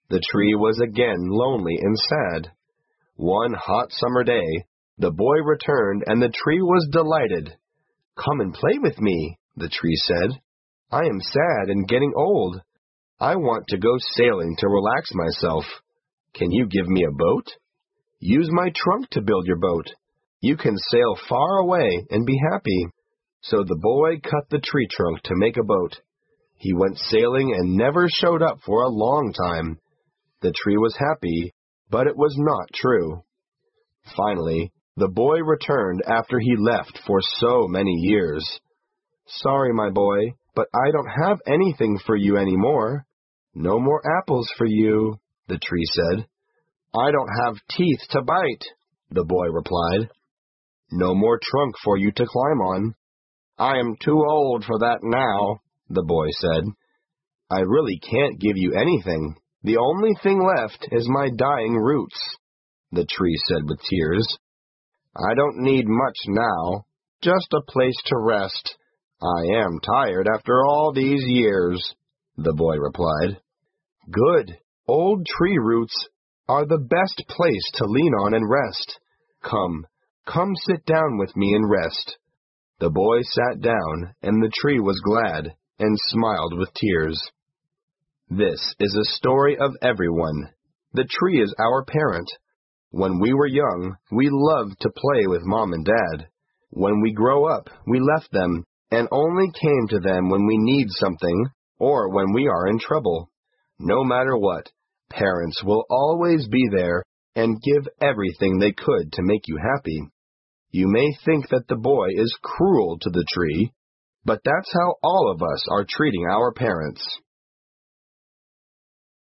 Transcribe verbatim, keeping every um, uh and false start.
The tree was again lonely and sad. One hot summer day, the boy returned, and the tree was delighted. "Come and play with me," the tree said. "I am sad and getting old. I want to go sailing to relax myself. Can you give me a boat? Use my trunk to build your boat. You can sail far away and be happy." So the boy cut the tree trunk to make a boat. He went sailing and never showed up for a long time. The tree was happy, but it was not true. Finally, the boy returned after he left for so many years. "Sorry, my boy, but I don't have anything for you anymore." "No more apples for you," the tree said. "I don't have teeth to bite," the boy replied. "No more trunk for you to climb on." "I am too old for that now," the boy said. "I really can't give you anything. The only thing left is my dying roots," the tree said with tears. "I don't need much now, just a place to rest. I am tired after all these years," the boy replied. "Good. Old tree roots are the best place to lean on and rest. Come, come sit down with me and rest." The boy sat down, and the tree was glad and smiled with tears. This is a story of everyone. The tree is our parent. When we were young, we loved to play with Mom and Dad. When we grow up, we left them and only came to them when we need something or when we are in trouble. No matter what, parents will always be there and give everything they could to make you happy. You may think that the boy is cruel to the tree, but that's how all of us are treating our parents.